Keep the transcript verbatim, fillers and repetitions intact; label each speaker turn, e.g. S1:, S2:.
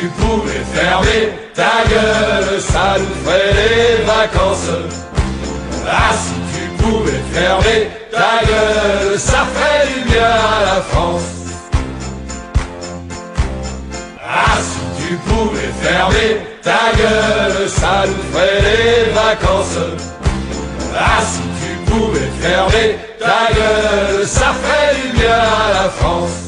S1: tu pouvais fermer ta gueule, ça nous ferait les vacances. Ah, si tu pouvais fermer ta gueule, ça ferait du bien à la France. Ah, si tu pouvais fermer ta gueule, ça nous ferait les vacances. Ah, si tu pouvais fermer ta gueule, ça ferait du bien à la France.